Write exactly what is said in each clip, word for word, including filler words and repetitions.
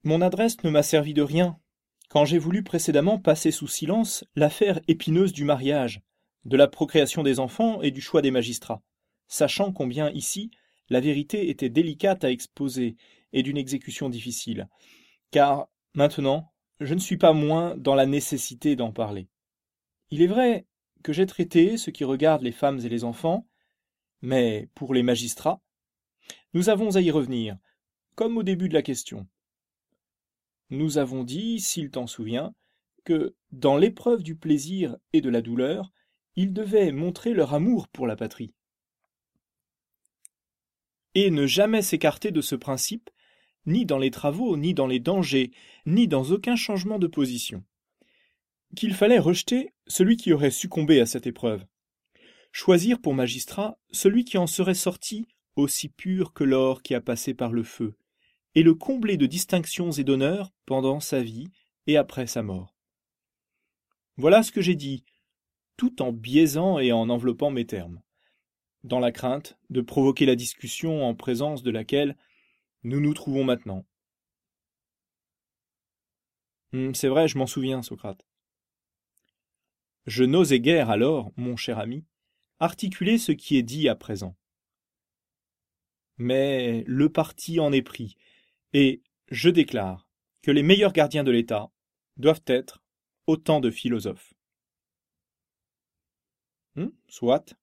Mon adresse ne m'a servi de rien, quand j'ai voulu précédemment passer sous silence l'affaire épineuse du mariage, de la procréation des enfants et du choix des magistrats, sachant combien ici la vérité était délicate à exposer et d'une exécution difficile, car maintenant je ne suis pas moins dans la nécessité d'en parler. Il est vrai que j'ai traité ce qui regarde les femmes et les enfants, mais pour les magistrats, nous avons à y revenir, comme au début de la question. Nous avons dit, s'il t'en souvient, que, dans l'épreuve du plaisir et de la douleur, ils devaient montrer leur amour pour la patrie. Et ne jamais s'écarter de ce principe, ni dans les travaux, ni dans les dangers, ni dans aucun changement de position. Qu'il fallait rejeter celui qui aurait succombé à cette épreuve. Choisir pour magistrat celui qui en serait sorti aussi pur que l'or qui a passé par le feu, et le combler de distinctions et d'honneurs pendant sa vie et après sa mort. Voilà ce que j'ai dit, tout en biaisant et en enveloppant mes termes, dans la crainte de provoquer la discussion en présence de laquelle nous nous trouvons maintenant. Hum, c'est vrai, je m'en souviens, Socrate. Je n'osais guère alors, mon cher ami, articuler ce qui est dit à présent. Mais le parti en est pris, et je déclare que les meilleurs gardiens de l'État doivent être autant de philosophes. Hum, soit.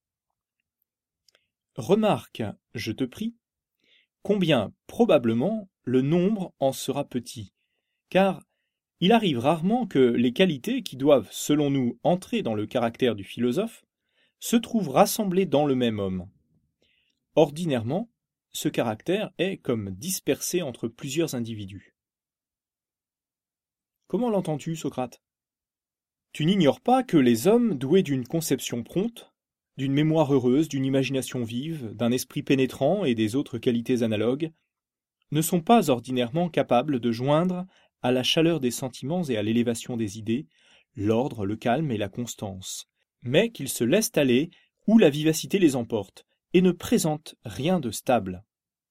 Remarque, je te prie, combien probablement le nombre en sera petit, car il arrive rarement que les qualités qui doivent, selon nous, entrer dans le caractère du philosophe se trouvent rassemblées dans le même homme. Ordinairement, ce caractère est comme dispersé entre plusieurs individus. Comment l'entends-tu, Socrate? Tu n'ignores pas que les hommes doués d'une conception prompte, d'une mémoire heureuse, d'une imagination vive, d'un esprit pénétrant et des autres qualités analogues, ne sont pas ordinairement capables de joindre à la chaleur des sentiments et à l'élévation des idées l'ordre, le calme et la constance, mais qu'ils se laissent aller où la vivacité les emporte, et ne présentent rien de stable.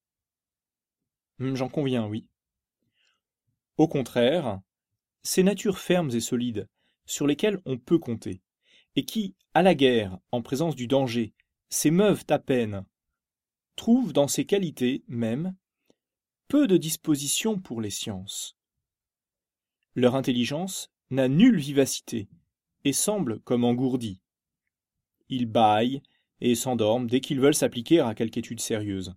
J'en conviens, oui. Au contraire, ces natures fermes et solides, sur lesquelles on peut compter, et qui, à la guerre, en présence du danger, s'émeuvent à peine, trouvent dans ces qualités mêmes peu de disposition pour les sciences. Leur intelligence n'a nulle vivacité, et semble comme engourdie. Ils bâillent et s'endorment dès qu'ils veulent s'appliquer à quelque étude sérieuse.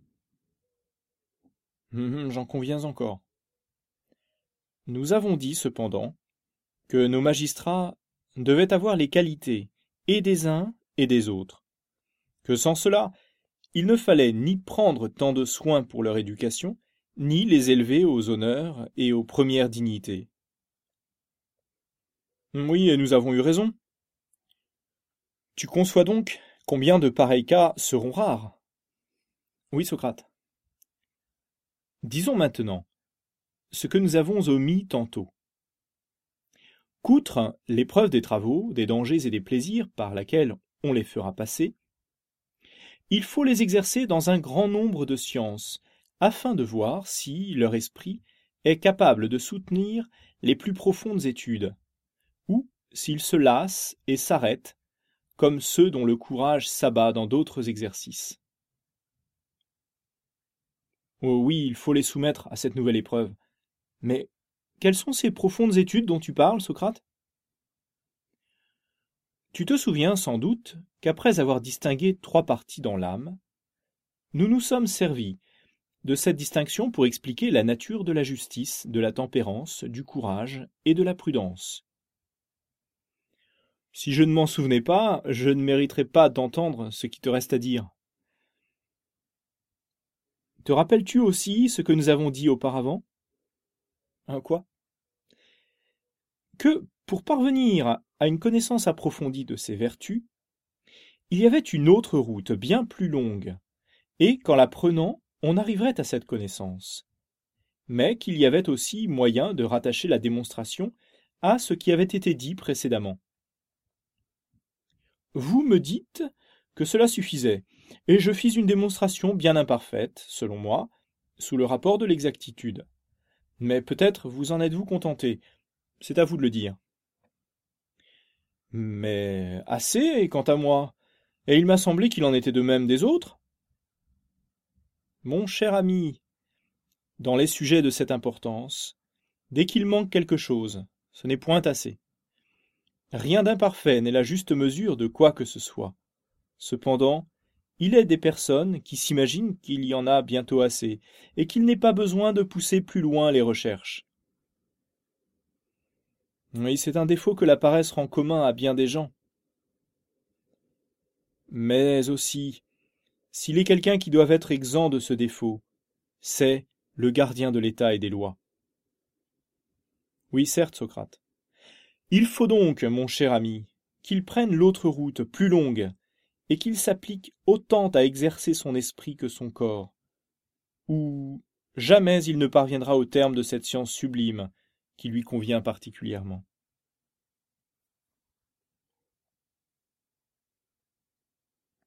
Hum, j'en conviens encore. Nous avons dit, cependant, que nos magistrats devaient avoir les qualités et des uns et des autres, que sans cela, il ne fallait ni prendre tant de soin pour leur éducation, ni les élever aux honneurs et aux premières dignités. Oui, et nous avons eu raison. Tu conçois donc combien de pareils cas seront rares? Oui, Socrate. Disons maintenant ce que nous avons omis tantôt. Qu'outre l'épreuve des travaux, des dangers et des plaisirs par laquelle on les fera passer, il faut les exercer dans un grand nombre de sciences, afin de voir si leur esprit est capable de soutenir les plus profondes études, ou s'ils se lassent et s'arrêtent, comme ceux dont le courage s'abat dans d'autres exercices. Oh oui, il faut les soumettre à cette nouvelle épreuve. Mais quelles sont ces profondes études dont tu parles, Socrate? Tu te souviens sans doute qu'après avoir distingué trois parties dans l'âme, nous nous sommes servis de cette distinction pour expliquer la nature de la justice, de la tempérance, du courage et de la prudence. Si je ne m'en souvenais pas, je ne mériterais pas d'entendre ce qui te reste à dire. Te rappelles-tu aussi ce que nous avons dit auparavant? Hein, quoi? Que, pour parvenir à une connaissance approfondie de ces vertus, il y avait une autre route bien plus longue, et qu'en la prenant, on arriverait à cette connaissance, mais qu'il y avait aussi moyen de rattacher la démonstration à ce qui avait été dit précédemment. Vous me dites que cela suffisait, et je fis une démonstration bien imparfaite, selon moi, sous le rapport de l'exactitude. Mais peut-être vous en êtes-vous contenté. C'est à vous de le dire. Mais assez, quant à moi. Et il m'a semblé qu'il en était de même des autres. Mon cher ami, dans les sujets de cette importance, dès qu'il manque quelque chose, ce n'est point assez. Rien d'imparfait n'est la juste mesure de quoi que ce soit. Cependant, il est des personnes qui s'imaginent qu'il y en a bientôt assez, et qu'il n'est pas besoin de pousser plus loin les recherches. Oui, c'est un défaut que la paresse rend commun à bien des gens. Mais aussi, s'il est quelqu'un qui doit être exempt de ce défaut, c'est le gardien de l'État et des lois. Oui, certes, Socrate. Il faut donc, mon cher ami, qu'il prenne l'autre route plus longue, et qu'il s'applique autant à exercer son esprit que son corps, ou jamais il ne parviendra au terme de cette science sublime qui lui convient particulièrement.